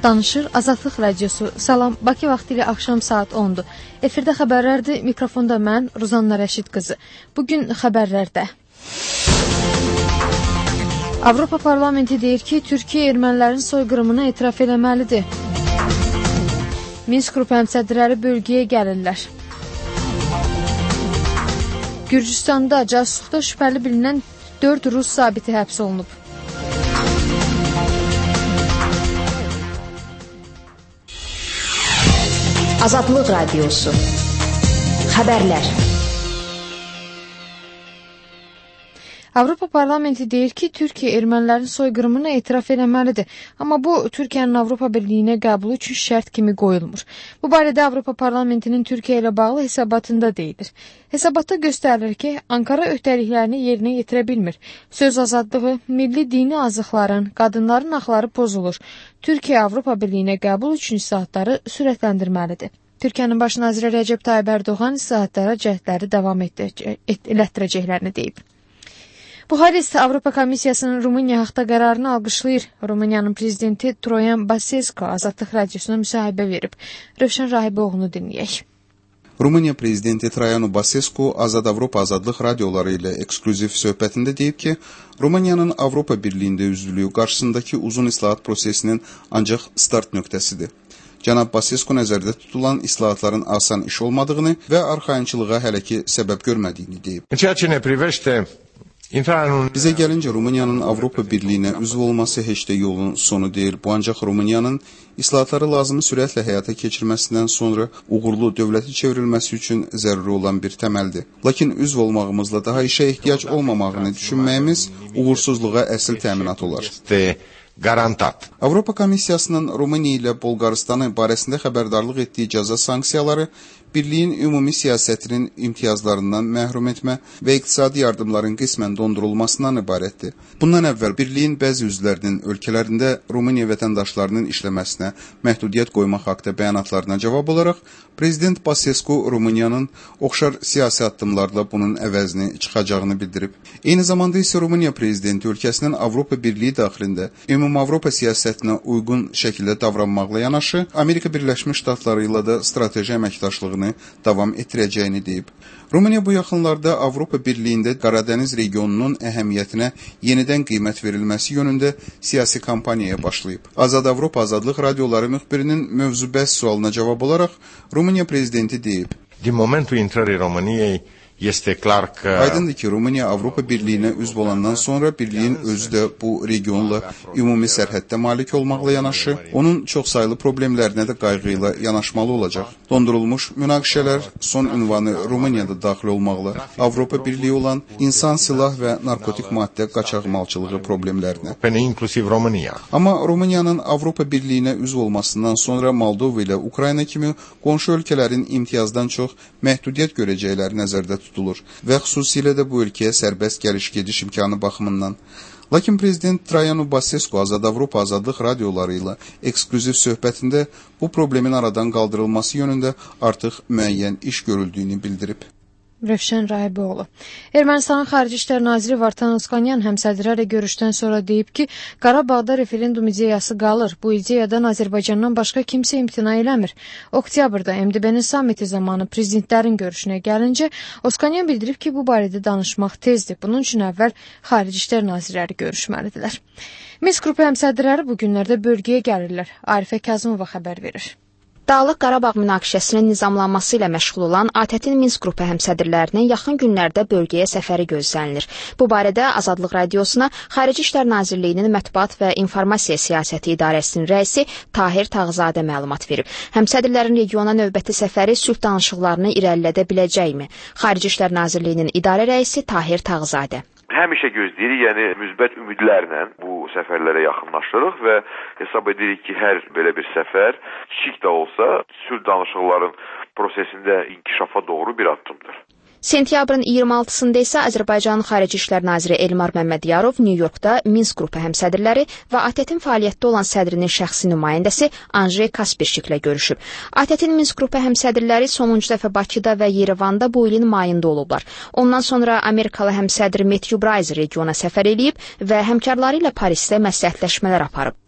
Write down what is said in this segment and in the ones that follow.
Danışır Azadlıq Radiosu. Salam, Bakı vaxtı ilə axşam saat 10-dur. Efirdə xəbərlərdir, mikrofonda mən, Ruzanna Rəşid qızı. Bugün xəbərlərdə. Avropa Parlamenti deyir ki, Türkiyə ermənilərin soyqırımına etiraf eləməlidir. Minsk qrupu həmsədrləri bölgəyə gəlirlər. Gürcüstanda casusluqda şübhəli bilinən 4 Rus zabiti həbs olunub. Azadlıq Radiosu. Xəbərlər. Avropa Parlamenti deyir ki, Türkiyə ermənilərin soyqırımına etiraf eləməlidir. Amma bu, Türkiyənin Avropa Birliyinə qəbulu üçün şərt kimi qoyulmur. Bu barədə Avropa Parlamentinin Türkiyə ilə bağlı hesabatında deyilir. Hesabatda göstərilir ki, Ankara öhdəliklərini yerinə yetirə bilmir. Söz azadlığı, milli dini azıqların, qadınların haqları pozulur. Türkiyə Avropa Birliyinə qəbul üçün islahatları sürətləndirməlidir. Türkiyənin baş naziri Rəcəb Tayyib Ərdoğan islahatlara cəhdləri davam etdirəcəklərini deyib. Buxarest Avropa Komissiyasının Rumıniya haqda qərarını alqışlayır. Rumıniyanın prezidenti Troyan Basescu Azadlıq Radiosuna müsahibə verib. Rövşən Rahiboğlu'nu dinləyək. Rumıniya prezidenti Traianu Basescu Azad Avropa Azadlıq radioları ilə eksklüziv söhbətində deyib ki, Rumıniyanın Avropa Birliyində üzvlüyü qarşısındakı uzun islahat prosesinin ancaq start nöqtəsidir. Cənab Basescu nəzərdə tutulan islahatların asan iş olmadığını və arxayınçılığa hələ ki səbəb görmədiyini deyib. Bizə gəlincə, Rumıniyanın Avropa Birliyinə üzv olması heç də yolun sonu deyil. Bu ancaq Rumıniyanın islahatları lazımi sürətlə həyata keçirməsindən sonra uğurlu dövləti çevrilməsi üçün zəruri olan bir təməldir. Lakin üzv olmağımızla daha işə ehtiyac olmamağını düşünməyimiz uğursuzluğa əsl təminat olar. Garantat. Avropa Komissiyasının Rumıniya ilə Bolqarıstanı barəsində xəbərdarlıq etdiyi cəza sanksiyaları Birliyin ümumi siyasətinin imtiyazlarından məhrum etmə və iqtisadi yardımların qismən dondurulmasından ibarətdir. Bundan əvvəl Birliyin bəzi üzvlərinin ölkələrində Rumıniya vətəndaşlarının işləməsinə məhdudiyyət qoymaq haqda bəyanatlarına cavab olaraq Prezident Basescu Rumıniyanın oxşar siyasi addımlarla bunun əvəzini çıxacağını bildirib. Eyni zamanda isə Rumıniya prezidenti ölkəsinin Avropa Birliyi daxilində ümumi Avropa siyasətinə uyğun şəkildə davranmaqla yanaşı, Amerika Birləşmiş Ştatları ilə də strateji əməkdaşlığını davam etdirəcəyini deyib. Rumıniya bu yaxınlarda Avropa Birliyində Qaradəniz regionunun əhəmiyyətinə yenidən qiymət verilməsi yönündə siyasi kampaniyaya başlayıb. Azad Avropa Azadlıq radioları müxbirinin mövzu bəhs sualına cavab olaraq Rumıniya prezidenti deyib. Din momentul intrării României este clar că Aydındır ki, Rumıniya Avropa Birliyinə üzv olandan sonra Birliyin özü də bu regionla ümumi sərhəddə malik olmaqla yanaşı, onun çoxsaylı problemlərinə də qayğı ilə yanaşmalı olacaq. Dondurulmuş münaqişələr son ünvanı Rumuniyada daxil olmaqla Avropa Birliyi olan insan, silah və narkotik maddə qaçaqmalçılığı problemlərinə. inclusiv România. Amma Rumıniyanın Avropa Birliyinə üzv olmasından sonra Moldova ilə Ukrayna kimi qonşu ölkələrin imtiyazdan çox məhdudiyyət görəcəkləri nəzərdə tutulur və xüsusilə də bu ölkəyə sərbəst gəliş-gediş imkanı baxımından. Lakin Prezident Traianu Basescu Azad Avropa Azadlıq radioları ilə eksklüziv söhbətində bu problemin aradan qaldırılması yönündə artıq müəyyən iş görüldüyünü bildirib. Rövşən Rahiboğlu. Ermənistanın Xarici İşlər Naziri Vartan Oskanyan həmsədrlərlə görüşdən sonra deyib ki, Qarabağda referendum ideyası qalır. Bu ideyadan Azərbaycandan başqa kimsə imtina eləmir. Oktyabrda MDB-nin samiti zamanı prezidentlərin görüşünə gəlincə, Oskanyan bildirib ki, bu barədə danışmaq tezdir. Bunun üçün əvvəl Xarici İşlər Nazirləri görüşməlidirlər. Minsk qrupu həmsədrləri bu günlərdə bölgəyə gəlirlər. Arifə Kazımova xəbər verir. Dağlıq Qarabağ münaqişəsinin nizamlanması ilə məşğul olan ATƏT-in Minsk qrupu həmsədrlərinin yaxın günlərdə bölgəyə səfəri gözlənilir. Bu barədə Azadlıq Radiosuna Xarici İşlər Nazirliyinin Mətbuat və İnformasiya Siyasəti İdarəsinin rəisi Tahir Tağzadə məlumat verib. Həmsədrlərin regiona növbəti səfəri sülh danışıqlarını irəlilədə biləcəkmi? Xarici İşlər Nazirliyinin idarə rəisi Tahir Tağzadə. Həmişə gözləyirik, yəni müsbət ümidlərlə bu səfərlərə yaxınlaşırıq və hesab edirik ki, hər belə bir səfər kiçik də olsa sülh danışıqların prosesində inkişafa doğru bir addımdır. Sentyabrın 26-sında isə Azərbaycanın Xarici İşlər Naziri Elmar Məmmədiyarov Nyu-Yorkda Minsk qrupu həmsədrləri və ATƏT-in fəaliyyətdə olan sədrinin şəxsi nümayəndəsi Andrey Kaspirşiklə görüşüb. ATƏT-in Minsk qrupu həmsədrləri sonuncu dəfə Bakıda və Yerevanda bu ilin mayında olublar. Ondan sonra Amerikalı həmsədr Matthew Bryce regiona səfər edib və həmkarları ilə Parisdə məsləhətləşmələr aparıb.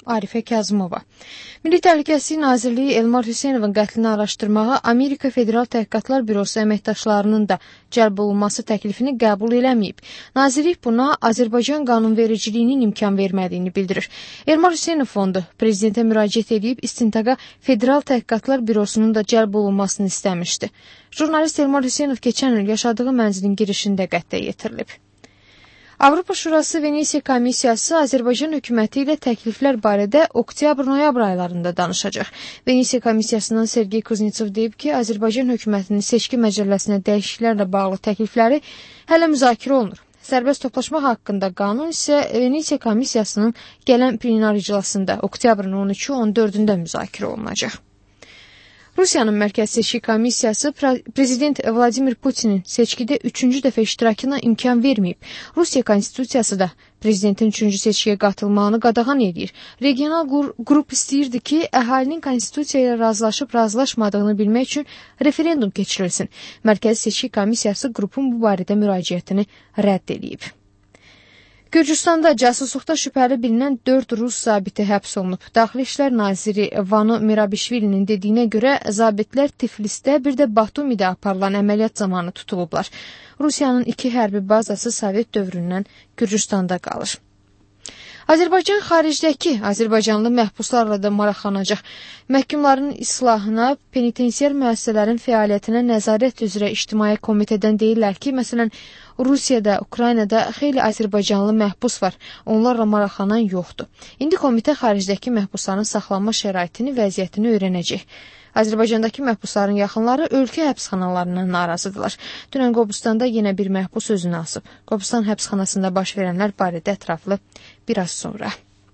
Arifə Kazımova. Milli Təhlükəsizlik Nazirliyi Elmar Hüseynovun qətlini araşdırmağa Amerika Federal Təhqiqatlar Bürosu əməkdaşlarının da cəlb olunması təklifini qəbul eləməyib. Nazirlik buna Azərbaycan qanunvericiliyinin imkan vermədiyini bildirir. Elmar Hüseynov fondu prezidentə müraciət edib istintaqa Federal Təhqiqatlar Bürosunun da cəlb olunmasını istəmişdi. Jurnalist Elmar Hüseynov keçən il yaşadığı mənzilin girişində qətlə yetirilib. Avropa Şurası Venesiya Komissiyası Azərbaycan hökuməti ilə təkliflər barədə oktyabr-noyabr aylarında danışacaq. Venesiya Komissiyasından Sergey Kuznetsov deyib ki, Azərbaycan hökumətinin seçki məcəlləsinə dəyişikliklərlə bağlı təklifləri hələ müzakirə olunur. Sərbəst toplaşma haqqında qanun isə Venesiya Komissiyasının gələn plenar iclasında oktyabrın 13-14-də müzakirə olunacaq. Rusiyanın Mərkəzi Seçki Komissiyası Prezident Vladimir Putinin seçkidə 3-cü dəfə iştirakına imkan verməyib. Rusiya Konstitusiyası da Prezidentin 3-cü seçkiyə qatılmağını qadağan edir. Regional qrup istəyirdi ki, əhalinin Konstitusiya ilə razılaşıb-razılaşmadığını bilmək üçün referendum keçirilsin. Mərkəzi Seçki Komissiyası qrupun bu barədə müraciətini rədd edib. Gürcüstanda casusluqda şübhəli bilinən 4 Rus zabiti həbs olunub. Daxili İşlər naziri Vano Mirabişvilinin dediyinə görə zabitlər Tiflisdə, bir də Batumidə aparılan əməliyyat zamanı tutulublar. Rusiyanın 2 hərbi bazası Sovet dövründən Gürcüstanda qalır. Azərbaycan xaricdəki azərbaycanlı məhbuslarla da maraqlanacaq. Məhkumların islahına, penitensiar müəssisələrin fəaliyyətinə nəzarət üzrə İctimai Komitədən deyirlər ki, məsələn, Rusiyada, Ukraynada xeyli azərbaycanlı məhbus var. Onlarla maraqlanan yoxdur. İndi komitə xaricdəki məhbusların saxlanma şəraitini, vəziyyətini öyrənəcək. Azərbaycandakı məhbusların yaxınları ölkə həbsxanalarından narazıdırlar. Dünən Qobustanda yenə bir məhbus özünü asıb. Qobustan həbsxanasında baş verənlər barədə ətraflı biraz sonra.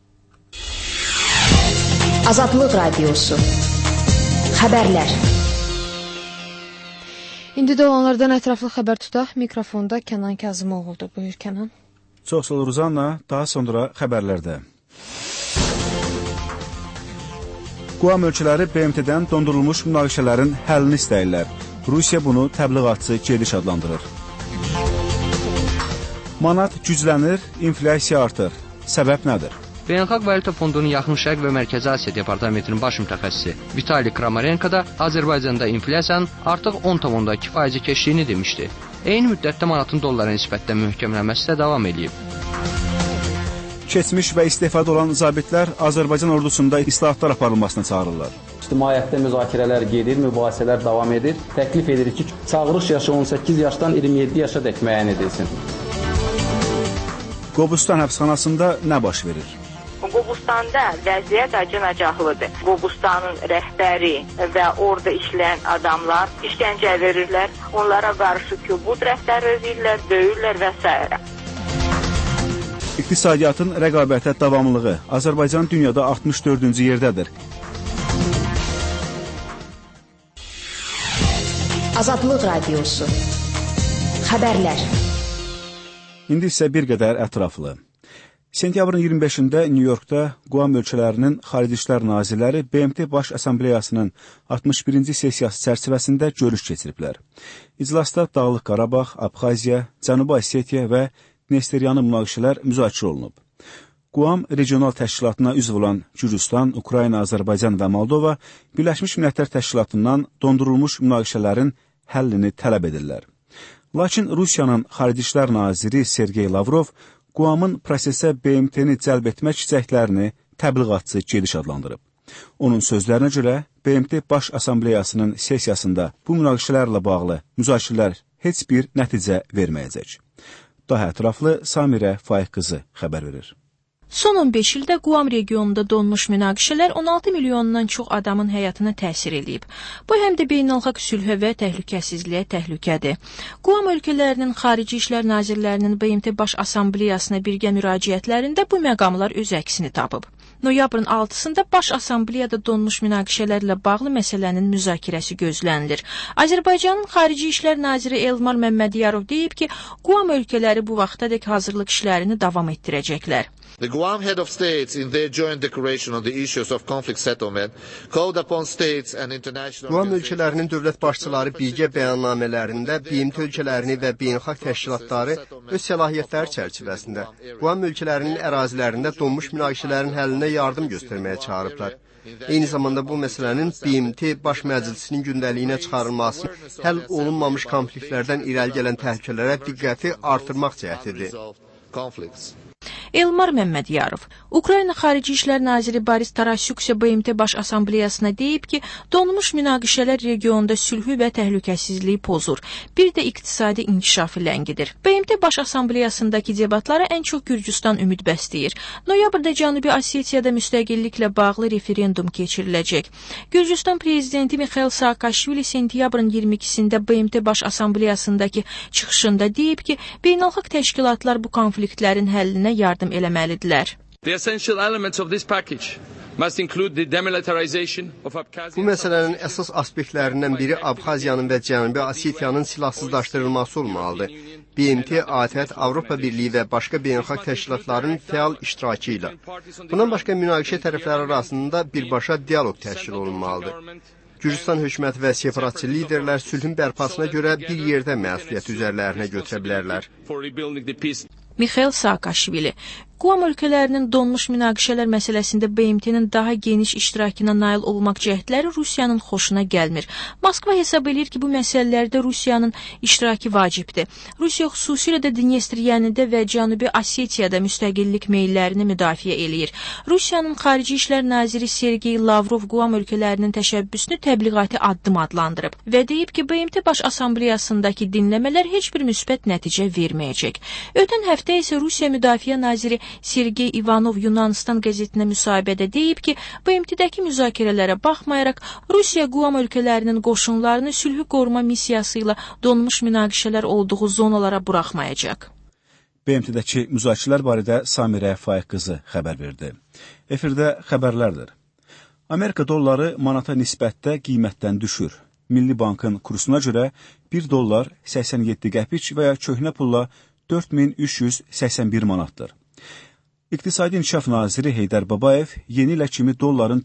Azadlıq Radiosu. Xəbərlər. İndi də olanlardan ətraflı xəbər tutaq. Mikrofonda Kənan Kazımoğlu'dur. Buyur Kənan. Çox sağ ol Ruzanna. Daha sonra xəbərlərdə. Quam ölkələri BMT-dən dondurulmuş münaqişələrin həllini istəyirlər. Rusiya bunu təbliğatçı gediş adlandırır. Manat güclənir, inflyasiya artır. Səbəb nədir? Beynəlxalq Valyuta Fondunun Yaxın Şərq və Mərkəzi Asiya Departamentinin baş mütəxəssisi Vitali Kramarenko da Azərbaycanda inflyasiyanın artıq 10,2% keçdiyini demişdi. Eyni müddətdə manatın dollara nisbətdə möhkəmlənməsi də davam edib. Keçmiş və istifada olan zabitlər Azərbaycan ordusunda islahatlar aparılmasına çağırırlar. İctimaiyyətdə müzakirələr gedir, mübahisələr davam edir. Təklif edirik ki, çağırış yaşı 18 yaşdan 27 yaşa dək müəyyən edilsin. Qobustan həbsxanasında nə baş verir? Qobustanda vəziyyət acınacaqlıdır. Qobustanın rəhbəri və orada işləyən adamlar işgəncə verirlər. Onlara qarşı kübud rəftar edirlər, döyürlər və s. İqtisadiyyatın rəqabətə davamlılığı. Azərbaycan dünyada 64-cü yerdədir. Azadlıq Radiosu. Xəbərlər. İndi isə bir qədər ətraflı. Sentyabrın 25-də Nyu-Yorkda Quam ölkələrinin Xarici İşlər Nazirləri BMT Baş Assambleyasının 61-ci sessiyası çərçivəsində görüş keçiriblər. İclasda Dağlıq Qarabağ, Abxaziya, Cənubi Osetiya və Dnesteryanı münaqişələr müzakirə olunub. Quam regional təşkilatına üzv olan Gürcüstan, Ukrayna, Azərbaycan və Moldova Birləşmiş Millətlər Təşkilatından dondurulmuş münaqişələrin həllini tələb edirlər. Lakin Rusiyanın Xarici İşlər Naziri Sergey Lavrov Quamın prosesə BMT-ni cəlb etmək cəhdlərini təbliğatçı gediş adlandırıb. Onun sözlərinə görə BMT Baş Assambleyasının sessiyasında bu münaqişələrlə bağlı müzakirələr heç bir nəticə verməyəcək. Daha ətraflı Samirə Faiq qızı xəbər verir. Son 15 ildə Quam regionunda donmuş münaqişələr 16 milyondan çox adamın həyatına təsir edib. Bu həm də beynəlxalq sülhə və təhlükəsizliyə təhlükədir. Quam ölkələrinin Xarici İşlər Nazirlərinin BMT Baş Assambleyasına birgə müraciətlərində bu məqamlar öz əksini tapıb. Noyabrın 6-sında Baş Assambleyada donmuş münaqişələrlə bağlı məsələnin müzakirəsi gözlənilir. Azərbaycanın Xarici İşlər Naziri Elmar Məmmədiyarov deyib ki, Quam ölkələri bu vaxtadək hazırlıq işlərini davam etdirəcəklər. The Guam head of states in their joint declaration on the issues of conflict settlement called upon states and international Guam ölkələrinin dövlət başçıları birgə bəyannamələrində BMT ölkələrini və beynəlxalq təşkilatları öz səlahiyyətləri çərçivəsində Guam ölkələrinin ərazilərində donmuş münaqişələrin həllinə yardım göstərməyə çağırıblar. Eyni zamanda bu məsələnin BMT Baş Məclisinin gündəliyinə çıxarılması həll olunmamış konfliktlərdən irəli gələn təhlükələrə diqqəti artırmaq cəhdidir. Elmar Məmmədiyarov, Ukrayna Xarici İşlər Naziri Boris Tarasyuk isə BMT Baş Assambleyasına deyib ki, donmuş münaqişələr regionda sülhü və təhlükəsizliyi pozur, bir də iqtisadi inkişafı ləngidir. BMT Baş Assambleyasındakı debatlara ən çox Gürcüstan ümid bəsləyir. Noyabrda Cənubi Osetiyada müstəqilliklə bağlı referendum keçiriləcək. Gürcüstan prezidenti Mikhail Saakashvili sentyabrın 22-sində BMT Baş Assambleyasındakı çıxışında deyib ki, beynəlxalq təşkilatlar bu konfliktlərin həllinə yardım eləməlidirlər. Bu məsələnin əsas aspektlərindən biri Abxaziyanın və Cənubi Osetiyanın silahsızlaşdırılması olmalıdır. BMT, ATƏT, Avropa Birliyi və başqa beynəlxalq təşkilatların fəal iştirakı ilə. Bundan başqa münaqişə tərəfləri arasında birbaşa dialoq təşkil olunmalıdır. Gürcüstan hökuməti və separatçı liderlər sülhün bərpasına görə bir yerdə məsuliyyət üzərlərinə götürə bilərlər. Mikhail Saakashvili, Guam ölkələrinin donmuş münaqişələr məsələsində BMT-nin daha geniş iştirakına nail olmaq cəhdləri Rusiyanın xoşuna gəlmir. Moskva hesab edir ki, bu məsələlərdə Rusiyanın iştirakı vacibdir. Rusiya xüsusilə də Dnestriyənidə və Cənubi Osetiyada müstəqillik meyllərini müdafiə eləyir. Rusiyanın Xarici İşlər Naziri Sergey Lavrov Guam ölkələrinin təşəbbüsünü təbliğati addım adlandırıb və deyib ki, BMT Baş Assambleyasındakı dinləmələr heç bir müsbət nəticə verməyəcək. Ötən həftə isə Rusiya Müdafiə Naziri Sergey Ivanov Yunanistan qəzetinə müsahibədə deyib ki, BMT-dəki müzakirələrə baxmayaraq, Rusiya Guam ölkələrinin qoşunlarını sülhü qoruma missiyası ilə donmuş münaqişələr olduğu zonalara buraxmayacaq. BMT-dəki müzakirələr barədə Samirə Faiq qızı xəbər verdi. Efirdə xəbərlərdir. Amerika dolları manata nisbətdə qiymətdən düşür. Milli Bankın kursuna görə 1 dollar 87 qəpik və ya köhnə pulla 4381 manatdır. İqtisadi İnkişaf Naziri Heydər Babayev yeni ilə kimi dolların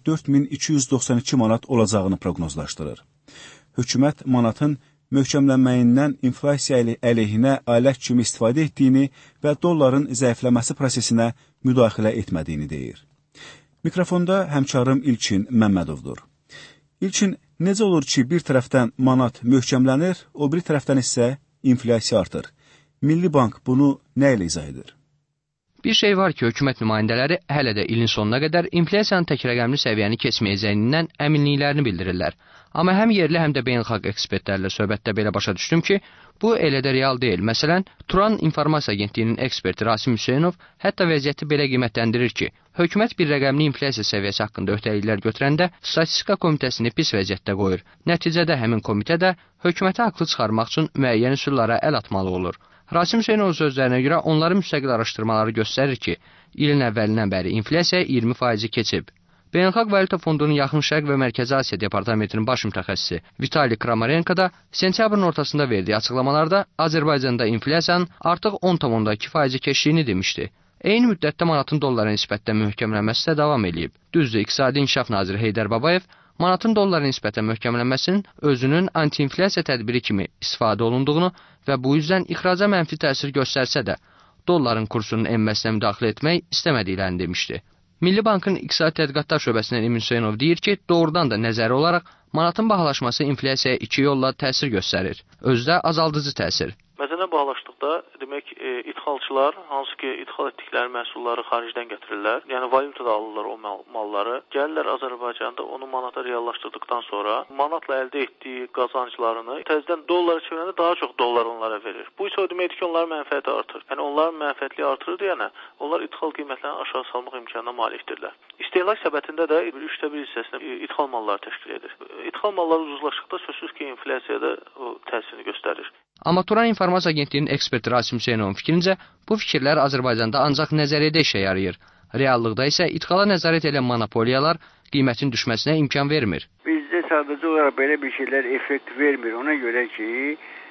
4292 manat olacağını proqnozlaşdırır. Hökumət manatın möhkəmlənməyindən inflasiya əleyhinə alət kimi istifadə etdiyini və dolların zəifləməsi prosesinə müdaxilə etmədiyini deyir. Mikrofonda həmkarım İlkin Məmmədovdur. İlkin, necə olur ki, bir tərəfdən manat möhkəmlənir, o bir tərəfdən isə inflasiya artır? Milli Bank bunu nə ilə izah edir? Bir şey var ki, hökumət nümayəndələri hələ də ilin sonuna qədər inflasiyanın tək rəqəmli səviyyəni keçməyəcəyindən əminliklərini bildirirlər. Amma həm yerli, həm də beynəlxalq ekspertlərlə söhbətdə belə başa düşdüm ki, bu elə də real deyil. Məsələn, Turan İnformasiya Agentliyinin eksperti Rasim Hüseynov hətta vəziyyəti belə qiymətləndirir ki, hökumət bir rəqəmli inflasiya səviyyəsi haqqında öhdəliklər götürəndə Statistika Komitəsini pis vəziyyətdə qoyur. Nəticədə həmin komitə də hökuməti haqlı çıxarmaq üçün müəyyən üsullara əl atmalı olur. Rasim Hüseynov sözlərinə görə onların müstəqil araşdırmaları göstərir ki, ilin əvvəlindən bəri inflasiya 20% keçib. Beynəlxalq Valyuta Fondunun Yaxın Şərq və Mərkəzi Asiya Departamentinin baş mütəxəssisi Vitali Kramarenko da sentyabrın ortasında verdiyi açıqlamalarda Azərbaycanda inflasiyanın artıq 10,2% keçdiyini demişdi. Eyni müddətdə manatın dollara nisbətdə möhkəmlənməsi də davam edib. Düzdür, İqtisadi İnkişaf Naziri Heydər Babayev manatın dollara nisbətən möhkəmlənməsinin özünün anti-inflasiya tədbiri kimi istifadə olunduğunu və bu yüzdən ixraca mənfi təsir göstərsə də, dolların kursunun enməsinə müdaxilə etmək istəmədiklərini demişdi. Milli Bankın İqtisadi Tədqiqatlar şöbəsindən Emin Hüseynov deyir ki, doğrudan da nəzəri olaraq manatın bahalaşması inflasiyaya iki yolla təsir göstərir. Özü də azaldıcı təsir. Məsələn, bahalaşdıqda demək idxalçılar hansı ki idxal etdikləri məhsulları xaricdən gətirirlər, yəni valyutada alırlar o malları, gəlirlər Azərbaycanda onu manata reallaşdırdıqdan sonra manatla əldə etdiyi qazanclarını təzədən dollara çevirəndə daha çox dollar onlara verir. Bu isə o deməkdir ki, onların mənfəəti artır. Yəni onların mənfəətli artırır deyənə, onlar idxal qiymətlərini aşağı salmaq imkanına malikdirlər. İstehlak səbətində də 1/3 hissəsini idxal malları təşkil edir. İdxal malları ucuzlaşdıqda sözsüz ki, inflasiyada o təsirini göstərir. Amma Turan İnformasiya Agentliyinin eksperti Rasim Hüseynovun fikrincə, bu fikirlər Azərbaycanda ancaq nəzəriyyədə işə yarayır. Reallıqda isə idxala nəzarət edən monopoliyalar qiymətin düşməsinə imkan vermir. Bizdə sadəcə olaraq belə bir şeylər effekt vermir. Ona görə ki,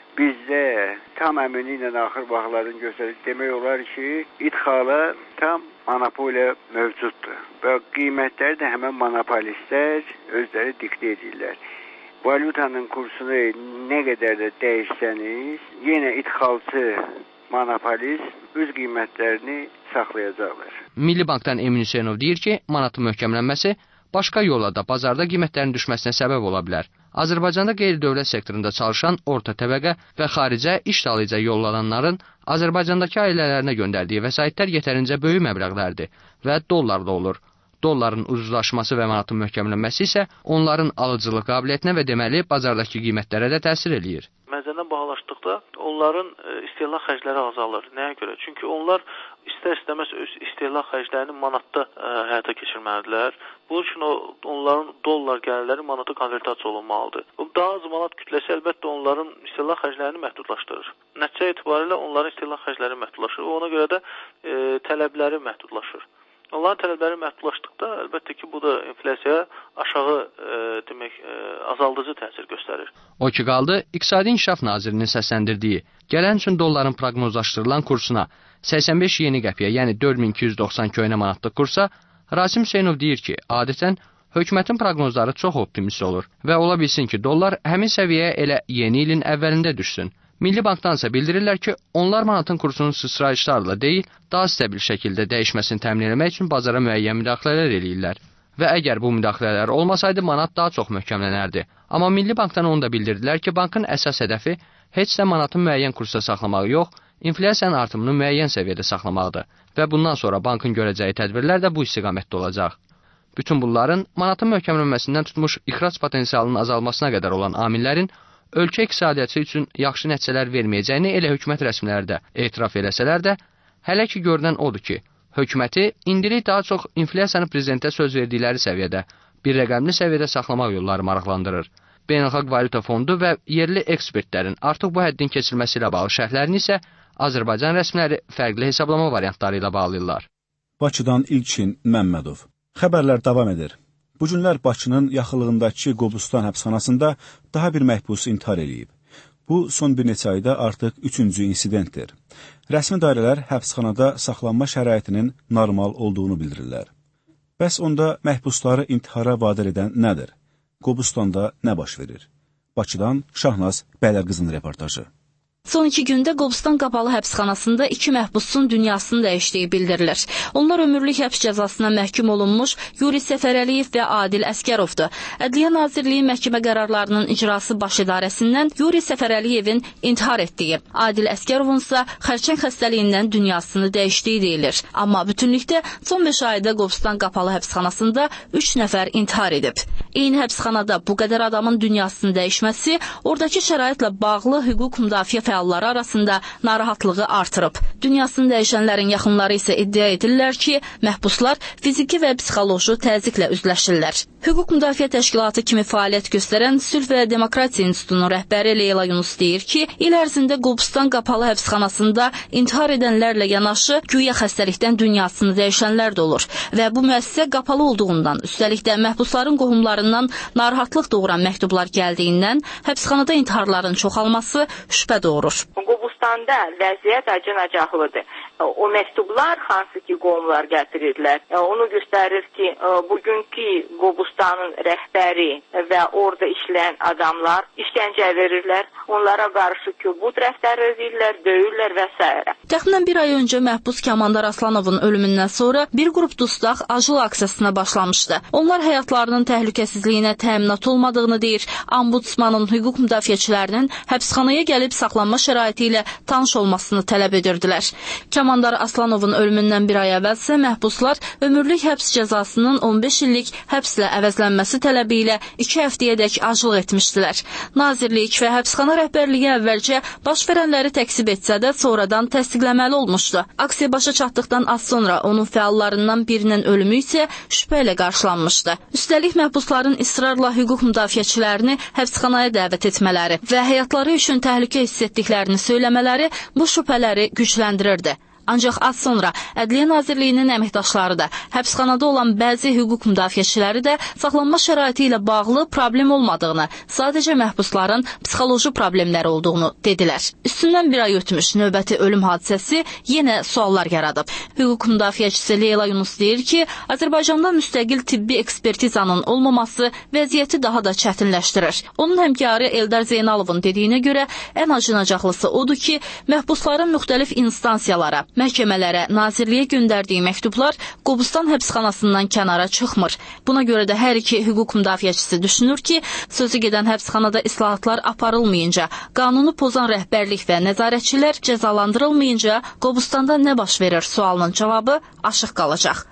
bizdə tam əminliklə axır vaxtların göstərib demək olar ki, idxala tam monopoliya mövcuddur və qiymətləri də həmən monopolistlər özləri diktə edirlər. Valyutanın kursunu nə qədər də dəyişsəniz, yenə idxalçı monopolist öz qiymətlərini saxlayacaqlar. Milli Bankdan Emin Hüseynov deyir ki, manatın möhkəmlənməsi başqa yolla da bazarda qiymətlərin düşməsinə səbəb ola bilər. Azərbaycanda qeyri-dövlət sektorunda çalışan orta təbəqə və xaricə iş dalıca yollananların Azərbaycandakı ailələrinə göndərdiyi vəsaitlər yetərincə böyük məbləğlərdir və dollarla olur. Dolların ucuzlaşması və manatın möhkəmlənməsi isə onların alıcılıq qabiliyyətinə və deməli bazardakı qiymətlərə də təsir eləyir. Məzəndən bahalaşdıqda onların istehlak xərcləri azalır. Nəyə görə? Çünki onlar istər-istəməz öz istehlak xərclərini manatda həyata keçirməlidirlər. Bunun üçün onların dollar gəlirləri manata konvertasiya olunmalıdır. Daha az manat kütləsi əlbəttə onların istehlak xərclərini məhdudlaşdırır. Nəticə etibarilə onların istehlak xərcləri məhdudlaşır. Ona görə də tələbləri məhdudlaşır. Onların tələbləri məhdudlaşdıqda əlbəttə ki, bu da inflyasiyaya aşağı azaldıcı təsir göstərir. O ki qaldı, İqtisadi İnkişaf Nazirinin səsləndirdiyi, gələn üçün dolların proqnozlaşdırılan kursuna 85 yeni qəpiyə, yəni 4290 köynə manatlıq kursa, Rasim Hüseynov deyir ki, adətən hökumətin proqnozları çox optimist olur və ola bilsin ki, dollar həmin səviyyəyə elə yeni ilin əvvəlində düşsün. Milli Bankdansa bildirirlər ki, onlar manatın kursunun sıçrayışlarla deyil, daha stabil şəkildə dəyişməsini təmin etmək üçün bazara müəyyən müdaxilələr eləyirlər. Və əgər bu müdaxilələr olmasaydı, manat daha çox möhkəmlənərdi. Amma Milli Bankdan onu da bildirdilər ki, bankın əsas hədəfi heç də manatın müəyyən kursda saxlamağı yox, inflyasiyanın artımını müəyyən səviyyədə saxlamaqdır və bundan sonra bankın görəcəyi tədbirlər də bu istiqamətdə olacaq. Bütün bunların manatın möhkəmlənməsindən tutmuş ixrac potensialının azalmasına qədər olan amillərin ölkə iqtisadiyyatı üçün yaxşı nəticələr verməyəcəyini elə hökumət rəsmiləri də etiraf eləsələr də, hələ ki görünən odur ki, hökuməti indilik daha çox inflyasiyanı prezidentə söz verdikləri səviyyədə, bir rəqəmli səviyyədə saxlamaq yolları maraqlandırır. Beynəlxalq Valyuta Fondu və yerli ekspertlərin artıq bu həddin keçirilməsi ilə bağlı şərhlərini isə Azərbaycan rəsmiləri fərqli hesablama variantları ilə bağlayırlar. Bakıdan İlkin Məmmədov. Xəbərlər davam edir. Bu günlər Bakının yaxınlığındakı Qobustan həbsxanasında daha bir məhbus intihar eləyib. Bu, son bir neçə ayda artıq 3-cü insidentdir. Rəsmi dairələr həbsxanada saxlanma şəraitinin normal olduğunu bildirirlər. Bəs onda məhbusları intihara vadar edən nədir? Qobustanda nə baş verir? Bakıdan Şahnaz Bələrqızın reportajı. Son 2 gündə Qobustan qapalı həbsxanasında 2 məhbusun dünyasını dəyişdiyi bildirilir. Onlar ömürlük həbs cəzasına məhkum olunmuş Yuri Səfərəliyev və Adil Əskərovdur. Ədliyyə Nazirliyi məhkəmə qərarlarının icrası baş idarəsindən Yuri Səfərəliyevin intihar etdiyi, Adil Əskərovun isə xərçəng xəstəliyindən dünyasını dəyişdiyi deyilir. Amma bütünlükdə son 5 ayda Qobustan qapalı həbsxanasında 3 nəfər intihar edib. Eyni həbsxanada bu qədər adamın dünyasını dəyişməsi oradakı şəraitlə bağlı hüquq müdafiə fəalları arasında narahatlığı artırıb. Dünyasını dəyişənlərin yaxınları isə iddia edirlər ki, məhbuslar fiziki və psixoloji təzyiqlə üzləşirlər. Hüquq Müdafiə Təşkilatı kimi fəaliyyət göstərən Sülh və Demokratiya İnstitutunun rəhbəri Leyla Yunus deyir ki, il ərzində Qobustan qapalı həbsxanasında intihar edənlərlə yanaşı güya xəstəlikdən dünyasını dəyişənlər də olur və bu müəssisə qapalı olduğundan, üstəlik də məhbusların qohumlarından narahatlıq doğuran məktublar gəldiyindən həbsxanada intiharların çoxalması şübhə doğurur. Qobustanda vəziyyət acınacaqlıdır. O məktublar hansı ki qohumlar gətirirlər, onu göstərir ki, bugünkü Qobustanın rəhbəri və orada işləyən adamlar işgəncə verirlər, onlara qarşı kobud rəftar edirlər, döyürlər və s. Təxminən bir ay öncə məhbus Kamandar Aslanovun ölümündən sonra bir qrup dustaq acıl aksiyasına başlamışdı. Onlar həyatlarının təhlükəsizliyinə təminat olmadığını deyir, ombudsmanın hüquq müdafiəçilərinin həbsxanaya gəlib saxlanma şəraiti ilə tanış olmasını tələb edirdilər. Kamandar Aslanovun ölümündən bir ay əvvəlsə məhbuslar ömürlük həbs cəzasının 15 illik həbslə əvəzlənməsi tələbi ilə 2 həftəyədək aclıq etmişdilər. Nazirlik və həbsxana rəhbərliyi əvvəlcə baş verənləri təksib etsə də sonradan təsdiqləməli olmuşdu. Aksiya başa çatdıqdan az sonra onun fəallarından birinin ölümü isə şübhə ilə qarşılanmışdı. Üstəlik məhbusların israrla hüquq müdafiəçilərini həbsxanaya dəvət etmələri və həyatları üçün təhlükə hiss etdiklərini söyləmələri bu şübhələri gücləndirirdi. Ancaq az sonra Ədliyyə Nazirliyinin əməkdaşları da, həbsxanada olan bəzi hüquq müdafiəçiləri də saxlanma şəraiti ilə bağlı problem olmadığını, sadəcə məhbusların psixoloji problemləri olduğunu dedilər. Üstündən bir ay ötmüş növbəti ölüm hadisəsi yenə suallar yaradıb. Hüquq müdafiəçisi Leyla Yunus deyir ki, Azərbaycanda müstəqil tibbi ekspertizanın olmaması vəziyyəti daha da çətinləşdirir. Onun həmkarı Eldar Zeynalovun dediyinə görə ən acınacaqlısı odur ki, məhbusların müxtəlif instansiyalara, məhkəmələrə, nazirliyə göndərdiyi məktublar Qobustan həbsxanasından kənara çıxmır. Buna görə də hər iki hüquq müdafiəçisi düşünür ki, sözü gedən həbsxanada islahatlar aparılmayınca, qanunu pozan rəhbərlik və nəzarətçilər cəzalandırılmayınca Qobustanda nə baş verir sualının cavabı aşıq qalacaq.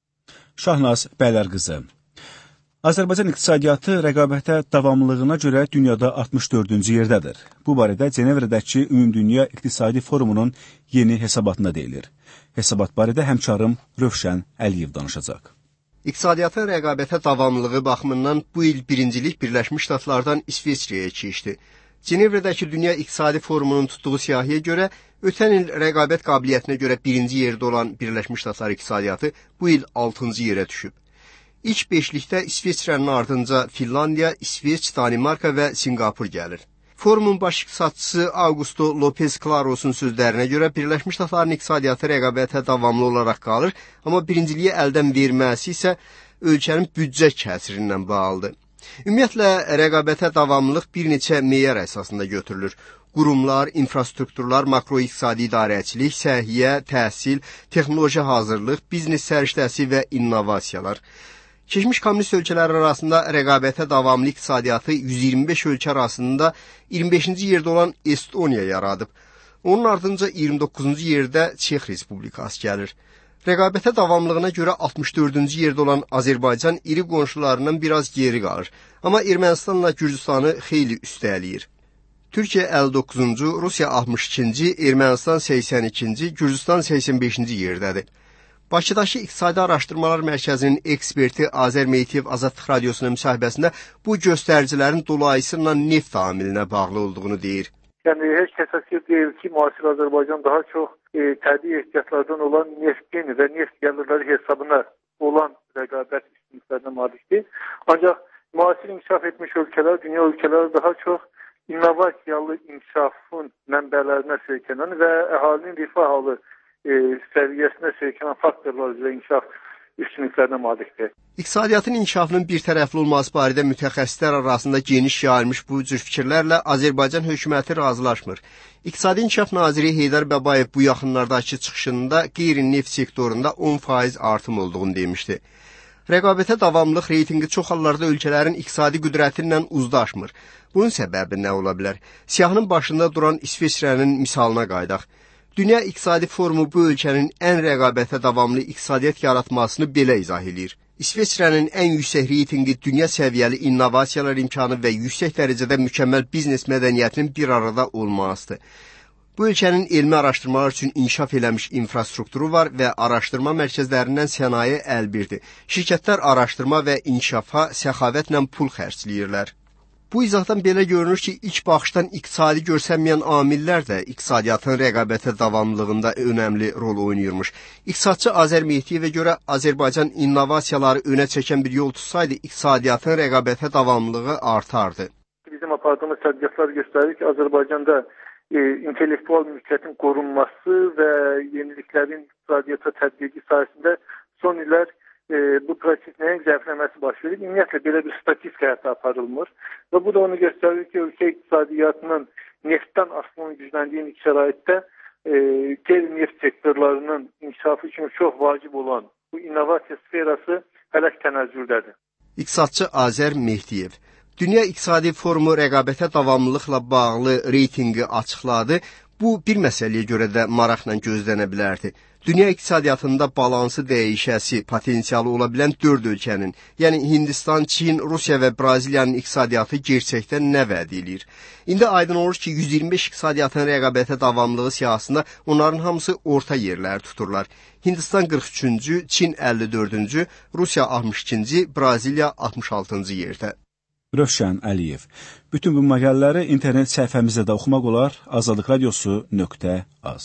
Şahnaz Bəylərqızı. Azərbaycan iqtisadiyyatı rəqabətə davamlılığına görə dünyada 64-cü yerdədir. Bu barədə Cenevrədəki Ümumdünya İqtisadi Forumunun yeni hesabatında deyilir. Hesabat barədə həmkarım Rövşən Əliyev danışacaq. İqtisadiyyatın rəqabətə davamlılığı baxımından bu il birincilik Birləşmiş Ştatlardan İsveçrəyə keçdi. Cenevrədəki Dünya İqtisadi Forumunun tutduğu siyahıya görə ötən il rəqabət qabiliyyətinə görə birinci yerdə olan Birləşmiş Ştatlar iqtisadiyyatı bu il 6-cı yerə düşüb. İlk beşlikdə İsveçrənin ardınca Finlandiya, İsveç, Danimarka və Singapur gəlir. Forumun baş iqtisadçısı Augusto Lopez Claros'un sözlərinə görə Birləşmiş Ştatların iqtisadiyyatı rəqabətə davamlı olaraq qalır, amma birinciliyi əldən verməsi isə ölkənin büdcə kəsirindən bağlıdır. Ümumiyyətlə, rəqabətə davamlılıq bir neçə meyar əsasında götürülür. Qurumlar, infrastrukturlar, makroiqtisadi idarəçilik, səhiyyə, təhsil, texnoloji hazırlıq, biznes səriştəsi və innovasiyalar. Keçmiş kommunist ölkələr arasında rəqabətə davamlı iqtisadiyyatı 125 ölkə arasında 25-ci yerdə olan Estoniya yaradıb. Onun ardınca 29-cu yerdə Çex Respublikası gəlir. Rəqabətə davamlılığına görə 64-cü yerdə olan Azərbaycan iri qonşularından biraz geri qalır. Amma Ermənistanla Gürcüstanı xeyli üstələyir. Türkiyə 59-cu, Rusiya 62-ci, Ermənistan 82-ci, Gürcüstan 85-ci yerdədir. Bakıdakı İqtisadi Araşdırmalar Mərkəzinin eksperti Azər Meytiyev Azadlıq Radiosuna müsahibəsində bu göstəricilərin dolayısıyla neft amilinə bağlı olduğunu deyir. Yəni, heç kəsəsiz deyil ki, müasir Azərbaycan daha çox təbii ehtiyatlardan olan neftin və neft gəlirləri hesabına olan rəqabət üstünlüklərinə malikdir. Ancaq müasir inkişaf etmiş ölkələr, dünya ölkələri daha çox innovasiyalı inkişafın mənbələrinə söykənən və əhalinin rifah halı səviyyəsinə söykənən faktorlar üzrə inkişaf üstünlüklərinə malikdir. İqtisadiyyatın inkişafının bir tərəfli olması barədə mütəxəssislər arasında geniş yayılmış bu cür fikirlərlə Azərbaycan hökuməti razılaşmır. İqtisadi İnkişaf Naziri Heydər Bəbayev bu yaxınlardakı çıxışında qeyri-neft sektorunda 10% artım olduğunu demişdi. Rəqabətə davamlılıq reytingi çox hallarda ölkələrin iqtisadi qüdrətindən uzlaşmır. Bunun səbəbi nə ola bilər? Siyahının başında duran İsveçrənin misalına qaydaq. Dünya İqtisadi Forumu bu ölkənin ən rəqabətə davamlı iqtisadiyyat yaratmasını belə izah edir. İsveçrənin ən yüksək reytingi dünya səviyyəli innovasiyalar imkanı və yüksək dərəcədə mükəmməl biznes mədəniyyətinin bir arada olmasıdır. Bu ölkənin elmi araşdırmalar üçün inkişaf eləmiş infrastrukturu var və araşdırma mərkəzlərindən sənaye əlbirdir. Şirkətlər araşdırma və inkişafa səxavətlə pul xərcləyirlər. Bu izahdan belə görünür ki, ilk baxışdan iqtisadi görsənməyən amillər də iqtisadiyyatın rəqabətə davamlılığında önəmli rol oynayırmış. İqtisadçı Azər Mehdiyevə görə Azərbaycan innovasiyaları önə çəkən bir yol tutsaydı, iqtisadiyyatın rəqabətə davamlılığı artardı. Bizim apardığımız tədqiqatlar göstərir ki, Azərbaycanda intellektual mülkiyyətin qorunması və yeniliklərin iqtisadiyyata tətbiqi sayəsində son illər bu proseslərin zəifləməsi baş verir. Ümumiyyətlə, belə bir statistika həyata aparılmır. Və bu da onu göstərir ki, ölkə iqtisadiyyatının neftdən asılının gücləndiyi ilk şəraitdə qeyri-neft sektorlarının inkişafı üçün çox vacib olan bu innovasiya sferası hələ tənəzzüldədir. İqtisadçı Azər Mehdiyev Dünya İqtisadi Forumu rəqabətə davamlılıqla bağlı reytingi açıqladı. Bu, bir məsələyə görə də maraqla gözlənə bilərdi. Dünya iqtisadiyyatında balansı dəyişəsi potensialı ola bilən 4 ölkənin, yəni Hindistan, Çin, Rusiya və Braziliyanın iqtisadiyyatı gerçəkdən nə vəd edir? İndi aydın olur ki, 125 iqtisadiyyatın rəqabətə davamlılığı siyasında onların hamısı orta yerlər tuturlar. Hindistan 43-cü, Çin 54-cü, Rusiya 62-ci, Braziliya 66-cı yerdə. Rövşən Əliyev. Bütün bu məqalələri internet səhifəmizdə də oxumaq olar. azadlıqradiosu.az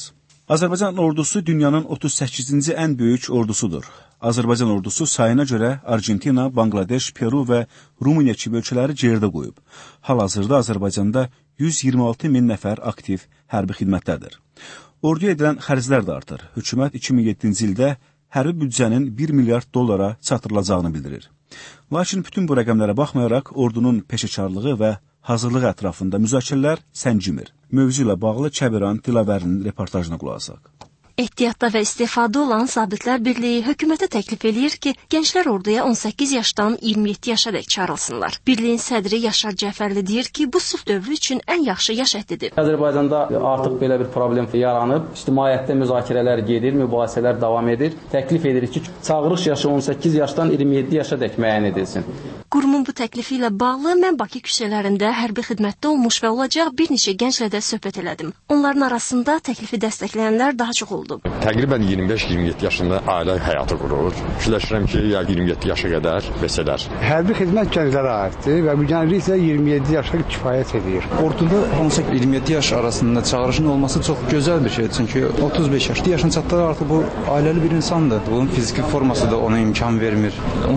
Azərbaycan ordusu dünyanın 38-ci ən böyük ordusudur. Azərbaycan ordusu sayına görə Argentina, Bangladeş, Peru və Rumıniya kimi ölkələri geridə qoyub. Hal-hazırda Azərbaycanda 126 min nəfər aktiv hərbi xidmətdədir. Orduya edilən xərclər də artır. Hökumət 2007-ci ildə hərbi büdcənin 1 milyard dollara çatdırılacağını bildirir. Lakin bütün bu rəqəmlərə baxmayaraq, ordunun peşəkarlığı və hazırlığı ətrafında müzakirələr səngimir. Mövzu ilə bağlı Kəbiran Dilavərinin reportajına qulaq asaq. Ehtiyatda və istifadə olan Zabitlər Birliyi hökumətə təklif eləyir ki, gənclər orduya 18 yaşdan 27 yaşa dək çağrılsınlar. Birliyin sədri Yaşar Cəfərli deyir ki, bu sülh dövrü üçün ən yaxşı yaş həddidir. Azərbaycanda artıq belə bir problem yaranıb, ictimaiyyətdə müzakirələr gedir, mübahisələr davam edir. Təklif edirik ki, çağırış yaşı 18 yaşdan 27 yaşa dək müəyyən edilsin. Qurumun bu təklifi ilə bağlı mən Bakı küçələrində hərbi xidmətdə olmuş və olacaq bir neçə gənclə də söhbət elədim. Onların arasında təklifi dəstəkləyənlər daha çox oldu. Təqribən 25-27 yaşında ailə həyatı qurur. Fikirləşirəm ki, ya 27 yaşa qədər beçələr. Hərbi xidmət gənclərə aiddir və bu gənclik isə 27 yaşa kifayət edir. Orduda 18-27 yaş arasında çağırışın olması çox gözəl bir şeydir. Çünki 35 yaşlı yaşını çatdıran artıq bu ailəli bir insandır. Bunun fiziki forması da ona imkan vermir.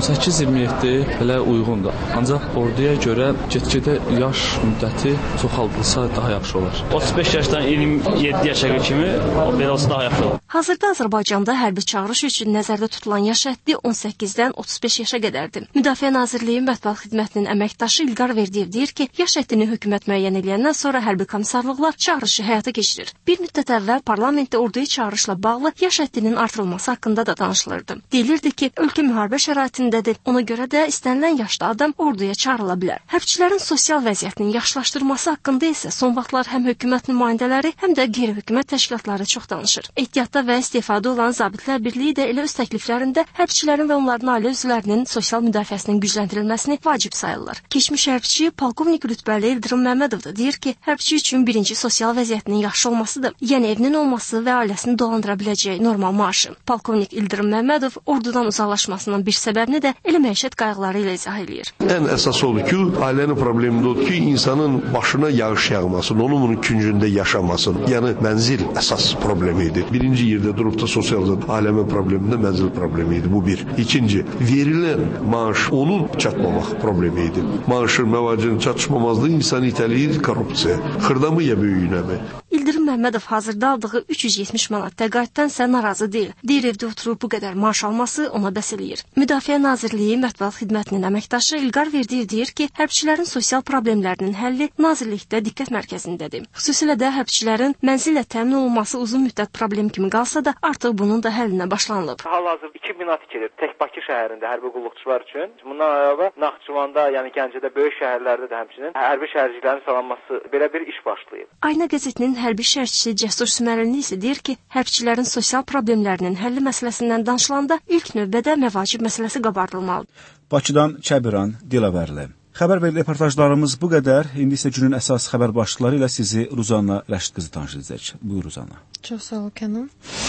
18-27 belə uyğundur. Ancaq orduya görə get-gedə yaş müddəti çoxaldılsa daha yaxşı olar. 35 yaşdan 27 yaşa kimi belə olsa daha yaxşı. Hazırda Azərbaycanda hərbi çağırış üçün nəzərdə tutulan yaş həddi 18-dən 35 yaşa qədərdir. Müdafiə Nazirliyi Mətbuat Xidmətinin əməkdaşı İlqar Verdiyev deyir ki, yaş həddini hökumət müəyyən edəndən sonra hərbi komissarlıqlar çağırışı həyata keçirir. Bir müddət əvvəl parlamentdə orduya çağırışla bağlı yaş həddinin artırılması haqqında da danışılırdı. Deyilirdi ki, ölkə müharibə şəraitindədir. Ona görə də istənilən yaşda adam orduya çağırıla bilər. Hərbçilərin sosial vəziyyətinin yaxşılaşdırılması haqqında isə son vaxtlar həm hökumət nümayəndələri, həm də qeyri-hökumət təşkilatları çox danışır. Ehtiyatda və istifadə olan Zabitlər Birliyi də elə öz təkliflərində hərbçilərin və onların ailə üzvlərinin sosial müdafiəsinin gücləndirilməsini vacib sayırlar. Keçmiş hərbçi polkovnik rütbəli İldırım Məmmədov da deyir ki, hərbçi üçün birinci sosial vəziyyətinin yaxşı olmasıdır. Yəni evinin olması və ailəsini dolandıra biləcəyi normal maaşı. Polkovnik İldırım Məmmədov ordudan uzaqlaşmasının bir səbəbini də elə məişət qayğıları ilə izah edir. Ən əsas odur ki, ailənin problemi odur ki, insanın başına yağış yağmasın, onun küncündə yaşamasın. Yəni mənzil əsas problemidir. Birinci yerdə durub da sosial aləmin problemində mənzil problemiydi. Bu bir. İkinci, verilən maaş onun çatmamaq problemiydi. Maaşın, məvacının çatışmamazlığı insanı itələyir korrupsiya. Xırdamı ya böyüyünə mi? İldırım Məmmədov hazırda aldığı 370 manat təqaüddənsə narazı deyil. Deyir evdə oturub bu qədər maaş alması ona bəs eləyir. Müdafiə Nazirliyi Mətbuat Xidmətinin əməkdaşı İlqar Verdiyev deyir ki, hərbçilərin sosial problemlərinin həlli nazirlikdə diqqət mərkəzindədir. Xüsusilə də hərbçilərin mənzillə təmin olunması uzun müddət problem kimi qalsa da artıq bunun da həllinə başlanılıb. Hal-hazırda 2 bina tikilir tək Bakı şəhərində hərbi qulluqçular üçün. Bundan əlavə Naxçıvanda, yəni Gəncədə, böyük şəhərlərdə də həmçinin hərbi şəhərcilərin salanması belə bir iş başlayıb. Ayna qəzetinin hərbi şərhçisi Cəsur Sümərli isə deyir ki, hərbçilərin sosial problemlərinin həlli məsələsindən danışılanda ilk növbədə məvacib məsələsi qabardılmalıdır. Bakıdan Kəbiran Dilavərli. Xəbər və reportajlarımız bu qədər. İndi isə günün əsas xəbər başlıqları ilə sizi Ruzanna Rəşid qızı tanış edəcək. Buyur Ruzanna. Çox sağ ol Kənan.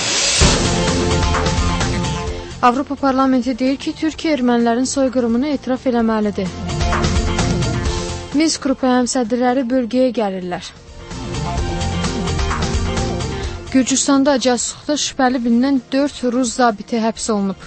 Avropa Parlamenti deyir ki, Türkiyə ermənilərin soyqırımını etiraf eləməlidir. Minsk qrupu həmsədrləri bölgəyə gəlirlər. Gürcüstanda casusluqda şübhəli bilinən 4 Rus zabiti həbs olunub.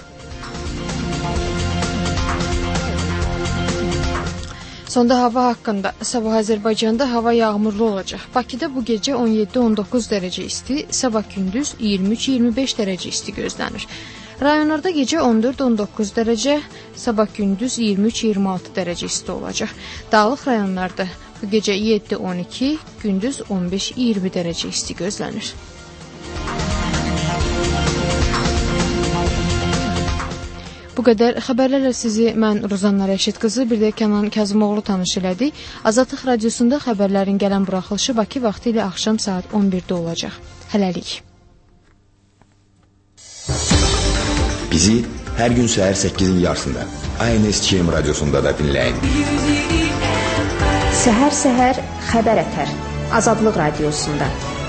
Sonda hava haqqında. Sabah Azərbaycanda hava yağmurlu olacaq. Bakıda bu gecə 17-19 dərəcə isti, sabah gündüz 23-25 dərəcə isti gözlənir. Rayonlarda gecə 14-19 dərəcə, sabah gündüz 23-26 dərəcə isti olacaq. Dağlıq rayonlarda bu gecə 7-12, gündüz 15-20 dərəcə isti gözlənir. Bu qədər xəbərlərlə sizi mən Ruzanna Rəşid qızı, bir də Kənan Kazımoğlu tanış elədi. Azadlıq radiosunda xəbərlərin gələn buraxılışı Bakı vaxtı ilə axşam saat 11-də olacaq. Hələlik. Bizi hər gün səhər 8-in yarısında ANS-KM radiosunda da dinləyin. Səhər-səhər xəbər ətər. Azadlıq radiosunda.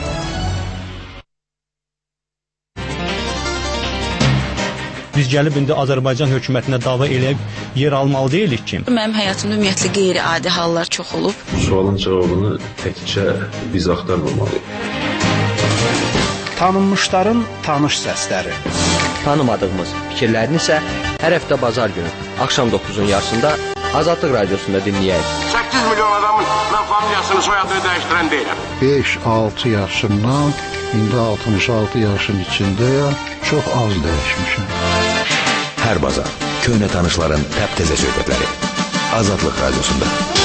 Biz gəlib indi Azərbaycan hökumətinə dava eləyib yer almalı deyilik ki. Mənim həyatımda ümumiyyətlə qeyri-adi hallar çox olub. Sualın cavabını təkcə biz axtarmamalıyıq. Tanınmışların tanış səsləri. Tanımadığımız fikirlərini isə hər həftə bazar günü axşam 9-un yarısında Azadlıq Radiosunda dinləyək. 8 milyon adamın mən familiyasını, soyadını dəyişdirən deyiləm. 5-6 yaşımdan indi 66 yaşın içindəyəm. Çox az dəyişmişəm. Hər bazar köhnə tanışların təptəzə söhbətləri Azadlıq Radiosunda.